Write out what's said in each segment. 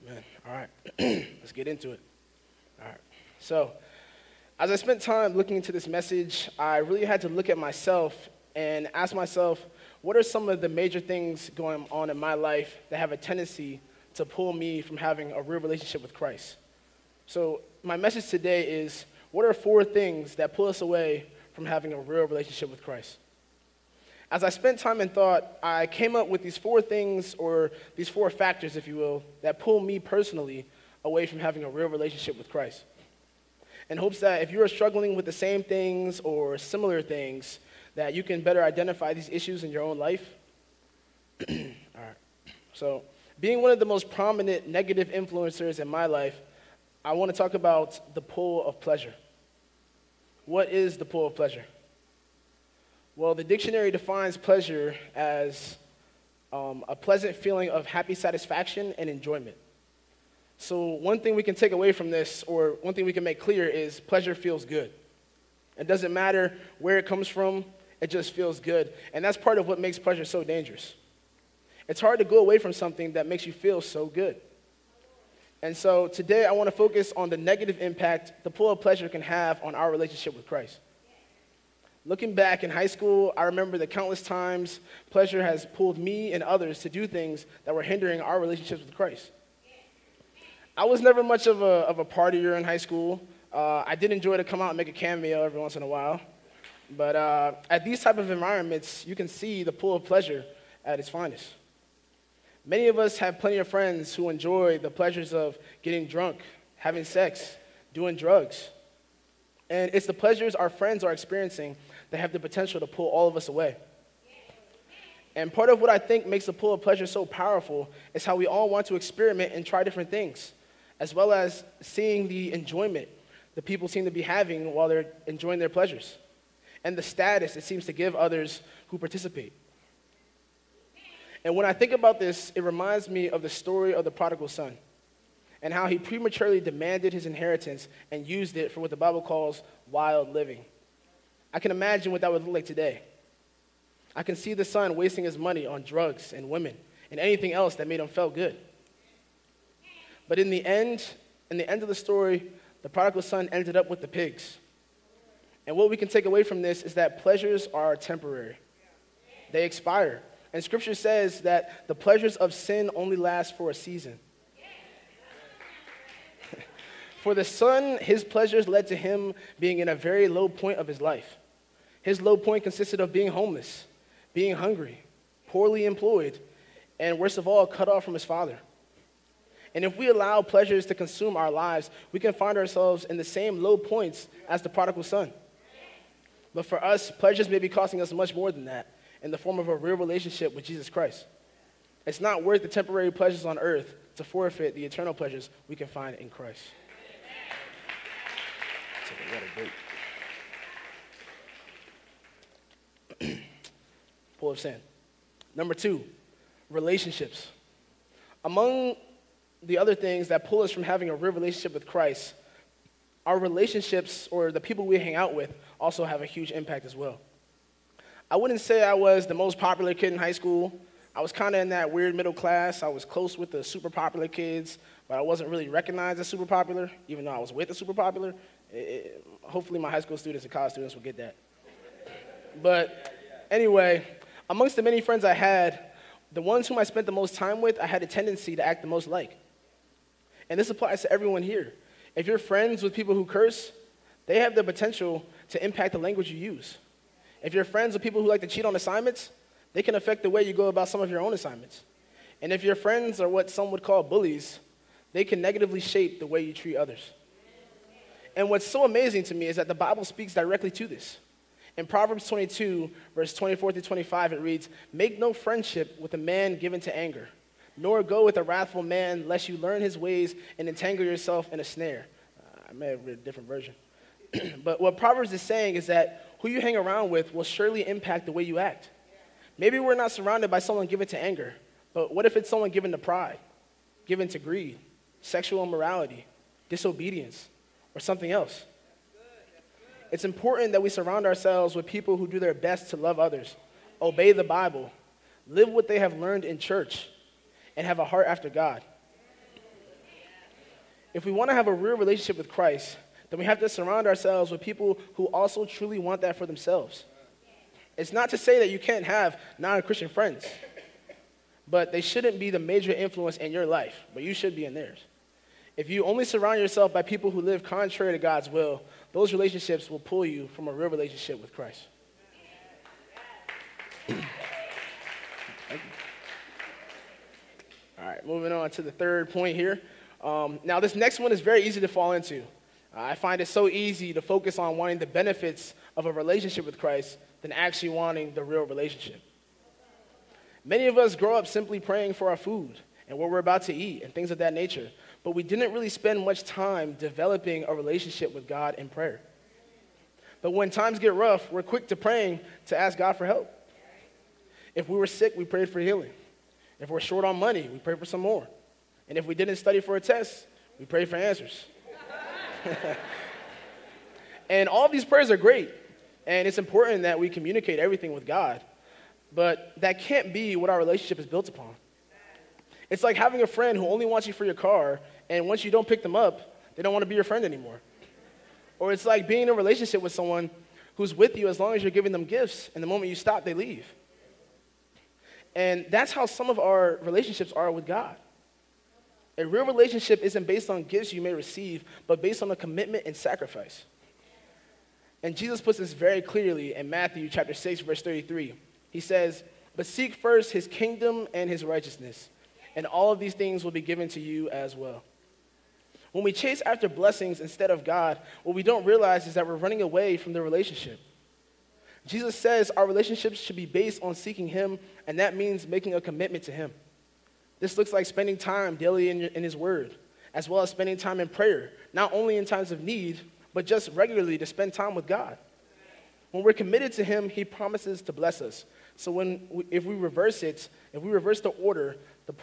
Man, all right. Let's get into it. All right. So, as I spent time looking into this message, I really had to look at myself and ask myself, what are some of the major things going on in my life that have a tendency to pull me from having a real relationship with Christ? So, my message today is, what are 4 things that pull us away from having a real relationship with Christ? As I spent time and thought, I came up with these 4 things, or these 4 factors, if you will, that pull me personally away from having a real relationship with Christ. In hopes that if you are struggling with the same things or similar things, that you can better identify these issues in your own life. All right. So, being one of the most prominent negative influencers in my life, I want to talk about the pull of pleasure. What is the pull of pleasure? Well, the dictionary defines pleasure as a pleasant feeling of happy satisfaction and enjoyment. So one thing we can take away from this, or one thing we can make clear, is pleasure feels good. It doesn't matter where it comes from, it just feels good. And that's part of what makes pleasure so dangerous. It's hard to go away from something that makes you feel so good. And so today I want to focus on the negative impact the pull of pleasure can have on our relationship with Christ. Looking back in high school, I remember the countless times pleasure has pulled me and others to do things that were hindering our relationships with Christ. I was never much of a partier in high school. I did enjoy to come out and make a cameo every once in a while. But at these type of environments, you can see the pull of pleasure at its finest. Many of us have plenty of friends who enjoy the pleasures of getting drunk, having sex, doing drugs. And it's the pleasures our friends are experiencing that have the potential to pull all of us away. And part of what I think makes the pull of pleasure so powerful is how we all want to experiment and try different things, as well as seeing the enjoyment that people seem to be having while they're enjoying their pleasures, and the status it seems to give others who participate. And when I think about this, it reminds me of the story of the prodigal son, and how he prematurely demanded his inheritance and used it for what the Bible calls wild living. I can imagine what that would look like today. I can see the son wasting his money on drugs and women and anything else that made him feel good. But in the end of the story, the prodigal son ended up with the pigs. And what we can take away from this is that pleasures are temporary. They expire. And Scripture says that the pleasures of sin only last for a season. For the son, his pleasures led to him being in a very low point of his life. His low point consisted of being homeless, being hungry, poorly employed, and worst of all, cut off from his father. And if we allow pleasures to consume our lives, we can find ourselves in the same low points as the prodigal son. But for us, pleasures may be costing us much more than that, in the form of a real relationship with Jesus Christ. It's not worth the temporary pleasures on earth to forfeit the eternal pleasures we can find in Christ. Take a water break. Pull of sin. Number 2, relationships. Among the other things that pull us from having a real relationship with Christ, our relationships, or the people we hang out with, also have a huge impact as well. I wouldn't say I was the most popular kid in high school. I was kind of in that weird middle class. I was close with the super popular kids, but I wasn't really recognized as super popular, even though I was with the super popular. Hopefully my high school students and college students will get that. But anyway, amongst the many friends I had, the ones whom I spent the most time with, I had a tendency to act the most like. And this applies to everyone here. If you're friends with people who curse, they have the potential to impact the language you use. If you're friends with people who like to cheat on assignments, they can affect the way you go about some of your own assignments. And if your friends are what some would call bullies, they can negatively shape the way you treat others. And what's so amazing to me is that the Bible speaks directly to this. In Proverbs 22, verse 24 through 25, it reads, "Make no friendship with a man given to anger, nor go with a wrathful man, lest you learn his ways and entangle yourself in a snare." I may have read a different version. But what Proverbs is saying is that who you hang around with will surely impact the way you act. Maybe we're not surrounded by someone given to anger, but what if it's someone given to pride, given to greed, sexual immorality, disobedience, or something else? It's important that we surround ourselves with people who do their best to love others, obey the Bible, live what they have learned in church, and have a heart after God. If we want to have a real relationship with Christ, then we have to surround ourselves with people who also truly want that for themselves. It's not to say that you can't have non-Christian friends, but they shouldn't be the major influence in your life, but you should be in theirs. If you only surround yourself by people who live contrary to God's will, those relationships will pull you from a real relationship with Christ. All right, moving on to the third point here. Now, this next one is very easy to fall into. I find it so easy to focus on wanting the benefits of a relationship with Christ than actually wanting the real relationship. Many of us grow up simply praying for our food and what we're about to eat and things of that nature, but we didn't really spend much time developing a relationship with God in prayer. But when times get rough, we're quick to praying to ask God for help. If we were sick, we prayed for healing. If we're short on money, we pray for some more. And if we didn't study for a test, we pray for answers. And all of these prayers are great, and it's important that we communicate everything with God, but that can't be what our relationship is built upon. It's like having a friend who only wants you for your car, and once you don't pick them up, they don't want to be your friend anymore. Or it's like being in a relationship with someone who's with you as long as you're giving them gifts, and the moment you stop, they leave. And that's how some of our relationships are with God. A real relationship isn't based on gifts you may receive, but based on a commitment and sacrifice. And Jesus puts this very clearly in Matthew chapter 6, verse 33. He says, "But seek first his kingdom and his righteousness, and all of these things will be given to you as well." When we chase after blessings instead of God, what we don't realize is that we're running away from the relationship. Jesus says our relationships should be based on seeking him, and that means making a commitment to him. This looks like spending time daily in his word, as well as spending time in prayer, not only in times of need, but just regularly to spend time with God. When we're committed to him, he promises to bless us. So if we reverse the order,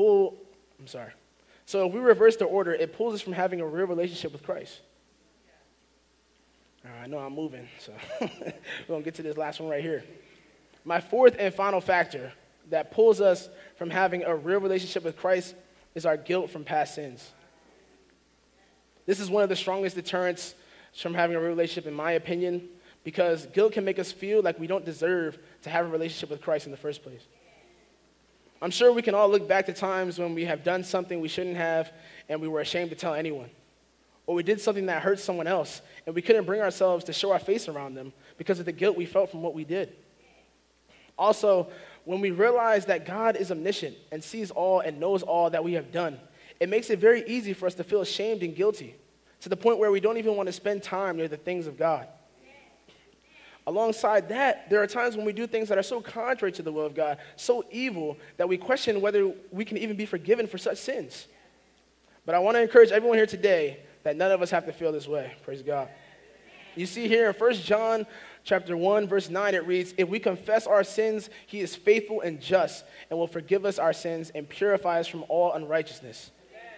it pulls us from having a real relationship with Christ. All right, I know I'm moving, so we're going to get to this last one right here. My fourth and final factor that pulls us from having a real relationship with Christ is our guilt from past sins. This is one of the strongest deterrents from having a real relationship, in my opinion, because guilt can make us feel like we don't deserve to have a relationship with Christ in the first place. I'm sure we can all look back to times when we have done something we shouldn't have and we were ashamed to tell anyone. Or we did something that hurt someone else and we couldn't bring ourselves to show our face around them because of the guilt we felt from what we did. Also, when we realize that God is omniscient and sees all and knows all that we have done, it makes it very easy for us to feel ashamed and guilty, to the point where we don't even want to spend time near the things of God. Alongside that, there are times when we do things that are so contrary to the will of God, so evil, that we question whether we can even be forgiven for such sins. But I want to encourage everyone here today that none of us have to feel this way. Praise God. You see here in 1 John chapter 1, verse 9, it reads, "If we confess our sins, he is faithful and just and will forgive us our sins and purify us from all unrighteousness."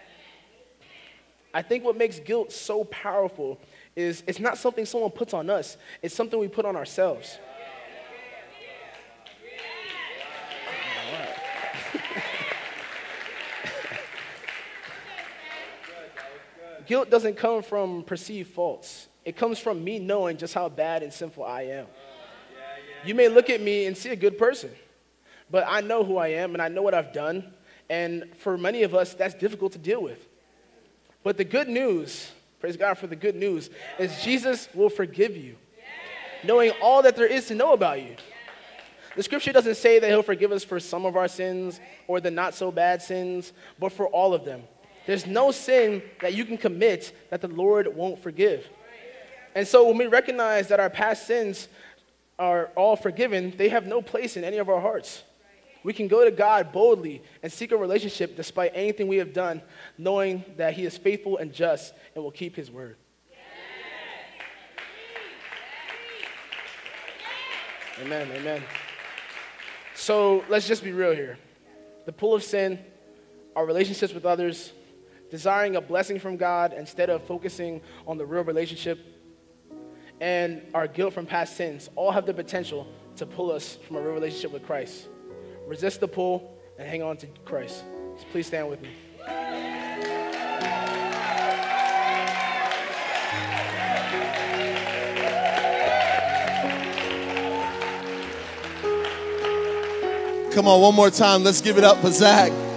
I think what makes guilt so powerful is it's not something someone puts on us. It's something we put on ourselves. Guilt doesn't come from perceived faults. It comes from me knowing just how bad and sinful I am. You may look at me and see a good person, but I know who I am and I know what I've done, and for many of us, that's difficult to deal with. But the good news, praise God for the good news, is Jesus will forgive you, knowing all that there is to know about you. The scripture doesn't say that he'll forgive us for some of our sins or the not so bad sins, but for all of them. There's no sin that you can commit that the Lord won't forgive. And so when we recognize that our past sins are all forgiven, they have no place in any of our hearts. We can go to God boldly and seek a relationship despite anything we have done, knowing that he is faithful and just and will keep his word. Amen, amen. So let's just be real here. The pull of sin, our relationships with others, desiring a blessing from God instead of focusing on the real relationship, and our guilt from past sins all have the potential to pull us from a real relationship with Christ. Resist the pull and hang on to Christ. So please stand with me. Come on, one more time. Let's give it up for Zach.